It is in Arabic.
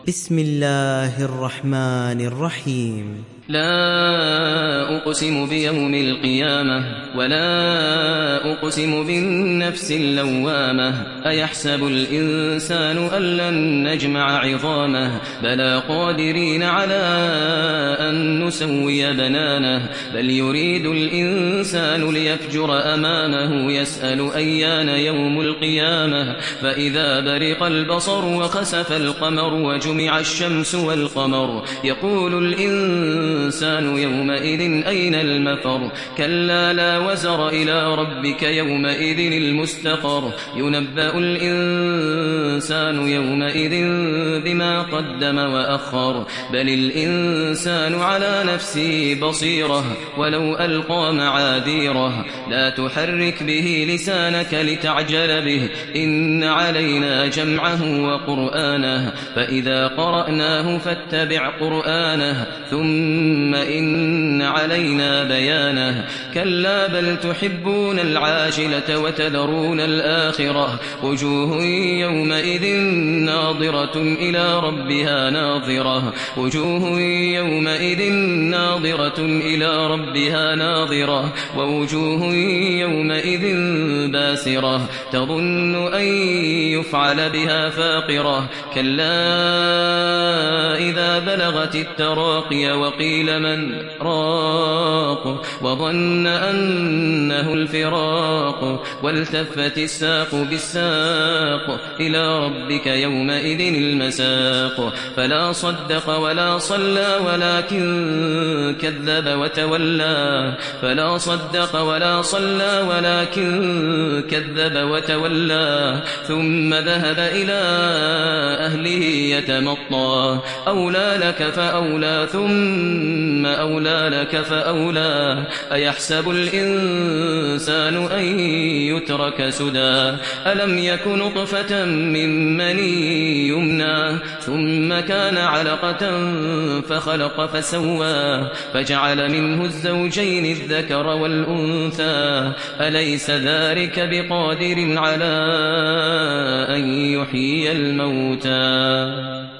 بسم الله الرحمن الرحيم. لا أقسم بيوم القيامة ولا أقسم بالنفس اللوامة أيحسب الإنسان أن لن نجمع عظامه بلى قادرين على أن نسوي بنانه بل يريد الإنسان ليفجر أمامه يسأل أيان يوم القيامة فإذا برق البصر وخسف القمر وجمع الشمس والقمر يقول الإنسان يومئذ أين المفر كلا لا وزر إلى ربك يومئذ المستقر ينبأ الإنسان يومئذ بما قدم وأخر بل الإنسان على نفسه بصيرة ولو ألقى معاذيره لا تحرك به لسانك لتعجل به إن علينا جمعه وقرآنه فإذا قرأناه فاتبع قرآنه ثم إن علينا بيانه كلا بل تحبون العاجلة وتذرون الآخرة وجوه يومئذ ناظرة إلى ربها ناظرة وجوه يومئذ ناظرة إلى ربها ناظرة ووجوه يومئذ باسرة تظن أن يفعل بها فاقرة كلا إذا بلغت التراقي وقيل من راق وظن أنه الفراق والتفت الساق بالساق إلى ربك يومئذ المساق فلا صدق ولا صلى ولكن كذب وتولى فلا صدق ولا صلى ولكن كذب وتولى ثم ذهب إلى أهله يتمطى أولى لك فأولى ثم أولى لك فأولى أيحسب الإنسان أن يترك سدى ألم يك نطفة من مني يمنى ثم كان علقة فخلق فسوى فجعل منه الزوجين الذكر والأنثى أليس ذلك بقادر على أن يحيي الموتى